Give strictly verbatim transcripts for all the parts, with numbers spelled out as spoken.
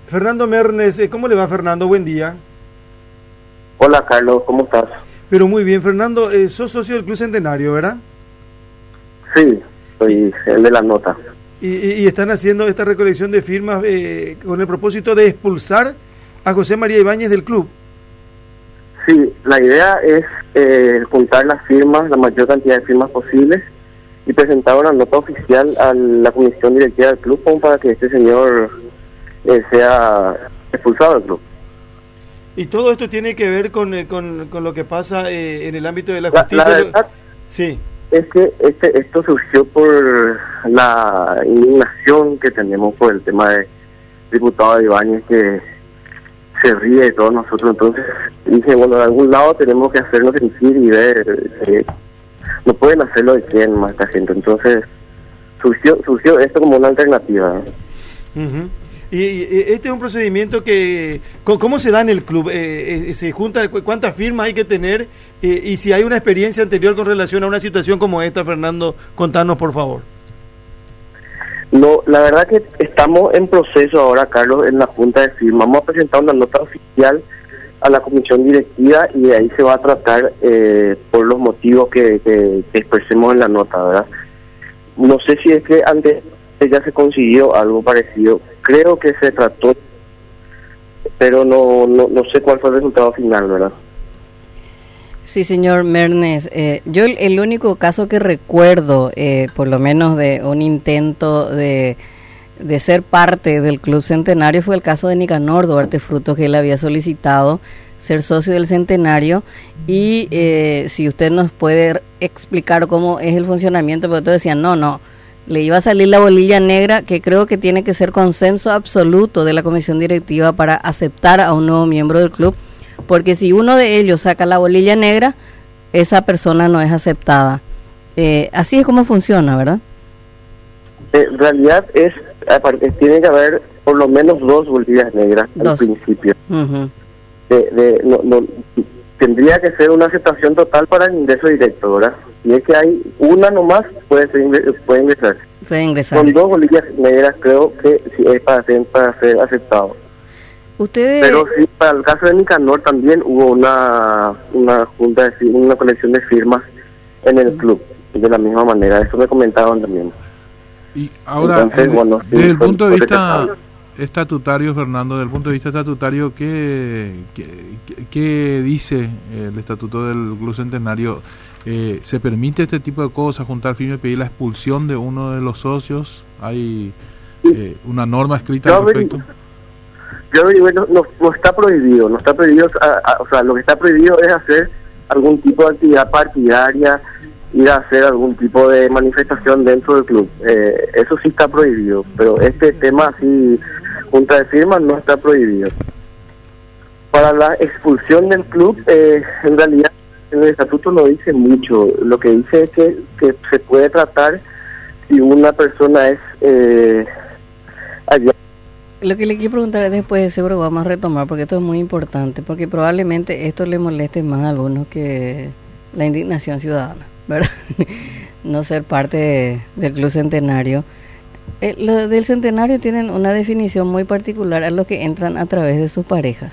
Fernando Mernes, eh, ¿cómo le va, Fernando? Buen día. Hola Carlos, ¿cómo estás? Pero muy bien, Fernando, eh, sos socio del Club Centenario, ¿verdad? Sí, soy el de la nota. Y, y, y están haciendo esta recolección de firmas eh, con el propósito de expulsar a José María Ibáñez del club. Sí, la idea es eh, juntar las firmas, la mayor cantidad de firmas posibles, y presentar una nota oficial a la comisión directiva del club como para que este señor eh, sea expulsado del club. Y todo esto tiene que ver con, eh, con, con lo que pasa eh, en el ámbito de la La, justicia. la verdad sí. es que este, esto surgió por la indignación que tenemos por el tema de diputado Ibáñez, que se ríe de todos nosotros. Entonces dije, bueno, de algún lado tenemos que hacernos sentir y ver, eh, no pueden hacerlo de quién más esta gente. Entonces surgió surgió esto como una alternativa. Uh-huh. Y, y este es un procedimiento que, ¿cómo se da en el club? Eh, eh, ¿Se junta cuántas firmas hay que tener? Eh, y si hay una experiencia anterior con relación a una situación como esta, Fernando, contanos por favor. No, la verdad que estamos en proceso ahora, Carlos, en la junta de firmas. Vamos a presentar una nota oficial a la comisión directiva y de ahí se va a tratar eh, por los motivos que, que, que expresemos en la nota, ¿verdad? No sé si es que antes ya se consiguió algo parecido. Creo que se trató, pero no, no, no sé cuál fue el resultado final, ¿verdad? Sí, señor Mernes. Eh, yo el, el único caso que recuerdo, eh, por lo menos de un intento de, de ser parte del Club Centenario, fue el caso de Nicanor Duarte Frutos, que él había solicitado ser socio del Centenario. Y eh, si usted nos puede explicar cómo es el funcionamiento, porque todos decían, no, no, le iba a salir la bolilla negra, que creo que tiene que ser consenso absoluto de la comisión directiva para aceptar a un nuevo miembro del club, porque si uno de ellos saca la bolilla negra, esa persona no es aceptada. Eh, así es como funciona, ¿verdad? En realidad es, aparte, tiene que haber por lo menos dos bolillas negras dos. Al principio. Uh-huh. de, de, no, no, tendría que ser una aceptación total para el ingreso directo, ¿verdad? Si es que hay una nomás, puede, ser, puede ingresar. Puede ingresar. Con dos bolillas negras creo que sí es para ser, para ser aceptado. Ustedes... Pero sí, para el caso de Nicanor también hubo una una junta de una colección de firmas en el club, de la misma manera. Eso me comentaban también. Y ahora, Entonces, eh, bueno, sí, desde el punto de vista estatutario, Fernando, desde el punto de vista estatutario, ¿qué, qué, qué dice el estatuto del Club Centenario? Eh, ¿Se permite este tipo de cosas, juntar firmas y pedir la expulsión de uno de los socios? ¿Hay eh, una norma escrita Yo al respecto? Yo digo, no, no, no está prohibido, no está prohibido, a, a, o sea, lo que está prohibido es hacer algún tipo de actividad partidaria, ir a hacer algún tipo de manifestación dentro del club. Eh, eso sí está prohibido, pero este tema así, junta de firmas, no está prohibido. Para la expulsión del club, eh, en realidad el estatuto no dice mucho. Lo que dice es que, que se puede tratar si una persona es eh, allá. Lo que le quiero preguntar es después, seguro vamos a retomar, porque esto es muy importante, porque probablemente esto le moleste más a algunos que la indignación ciudadana, ¿verdad? No ser parte de, del Club Centenario. Eh, los del Centenario tienen una definición muy particular a los que entran a través de sus parejas.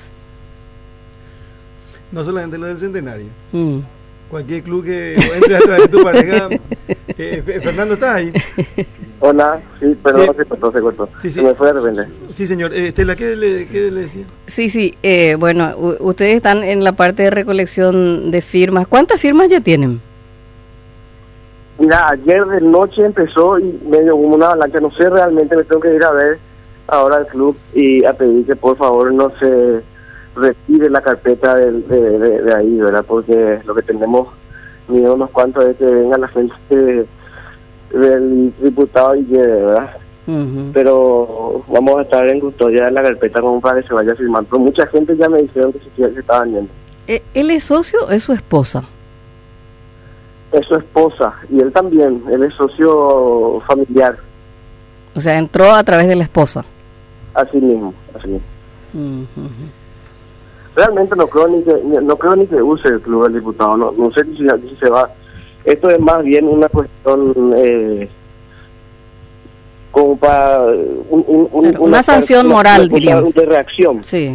No solamente lo del Centenario. Mm. Cualquier club que entre a través de tu pareja. Eh, Fernando, ¿estás ahí? Hola, sí, perdón, sí. se cortó, se cortó. Sí, sí. Se me fue de repente. Sí, señor. Eh, Estela, ¿qué le, qué le decía? Sí, sí. Eh, bueno, u- ustedes están en la parte de recolección de firmas. ¿Cuántas firmas ya tienen? Mira, ayer de noche empezó y medio como una avalancha. No sé, realmente me tengo que ir a ver ahora al club y a pedir que por favor no se retire la carpeta de, de, de, de ahí, ¿verdad? Porque lo que tenemos miedo unos cuantos es que venga la gente de, del diputado y lleve, ¿verdad? Uh-huh. Pero vamos a estar en custodia de la carpeta como para que se vaya firmando. Pero mucha gente ya me dijeron que se, se estaban yendo. ¿Él es socio o es su esposa? Es su esposa y él también, él es socio familiar. O sea, entró a través de la esposa. Así mismo, así mismo. Uh-huh. Realmente no creo ni que no creo ni que use el club del diputado, no, no sé si, si se va. Esto es más bien una cuestión eh, como para un, un, un, una, una sanción una, moral, una, diríamos. De reacción. Sí.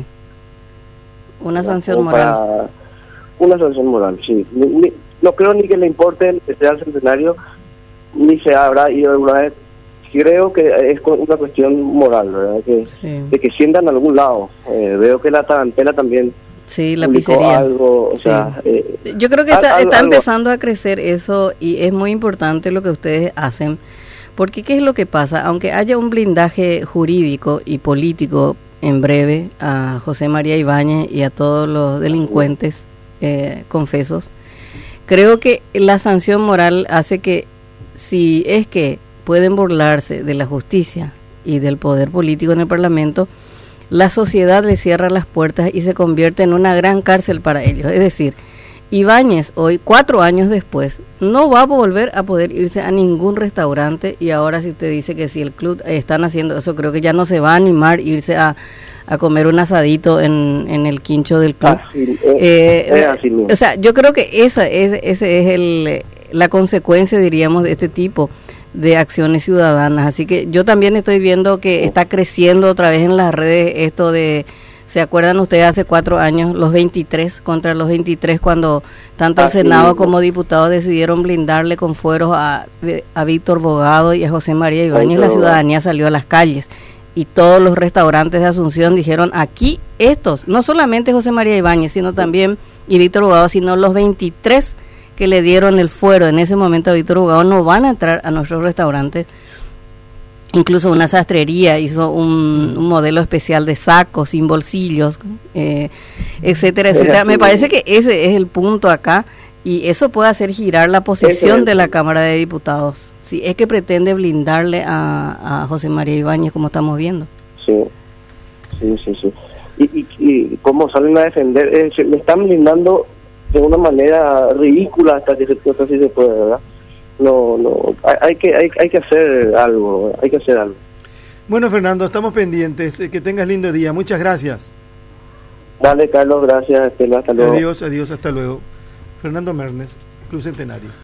Una ¿no? sanción como moral. Para, una sanción moral, sí. Ni, ni, no creo ni que le importe el Festival Centenario, ni se habrá ido alguna vez. Creo que es una cuestión moral, ¿verdad? Que, sí. De que sientan en algún lado. Eh, veo que la Tarantela también. Sí, la pizzería. Algo, o sí. sea, eh, yo creo que está, algo, está empezando a crecer eso y es muy importante lo que ustedes hacen, porque ¿qué es lo que pasa? Aunque haya un blindaje jurídico y político en breve a José María Ibáñez y a todos los delincuentes eh, confesos, creo que la sanción moral hace que, si es que pueden burlarse de la justicia y del poder político en el Parlamento, la sociedad le cierra las puertas y se convierte en una gran cárcel para ellos. Es decir, Ibáñez hoy, cuatro años después, no va a volver a poder irse a ningún restaurante, y ahora si usted dice que si el club están haciendo eso, creo que ya no se va a animar a irse a, a comer un asadito en, en el quincho del club. Así, eh, eh, es así mismo. O sea, yo creo que esa es, ese es el, la consecuencia, diríamos, de este tipo de acciones ciudadanas. Así que yo también estoy viendo que está creciendo otra vez en las redes esto de, ¿se acuerdan ustedes hace cuatro años, los veintitrés contra los veintitrés, cuando tanto el Senado como diputados decidieron blindarle con fueros a, a Víctor Bogado y a José María Ibáñez? La ciudadanía salió a las calles y todos los restaurantes de Asunción dijeron, aquí estos, no solamente José María Ibáñez, sino también, y Víctor Bogado, sino los veintitrés que le dieron el fuero en ese momento a Víctor Bogado, no van a entrar a nuestros restaurantes. Incluso una sastrería hizo un, un modelo especial de sacos sin bolsillos, eh, etcétera, etcétera. Me parece que ese es el punto acá, y eso puede hacer girar la posición de la Cámara de Diputados, si es que pretende blindarle a, a José María Ibáñez, como estamos viendo. Sí, sí, sí, sí. Y, y, y cómo salen a defender, eh, se, le están blindando de una manera ridícula hasta que se, hasta si se puede, ¿verdad? No, no, hay, hay que hay, hay que hacer algo, hay que hacer algo. Bueno, Fernando, estamos pendientes, eh, que tengas lindo día, muchas gracias. Dale, Carlos, gracias, Estela, hasta luego. Adiós, adiós, hasta luego. Fernando Mernes, Club Centenario.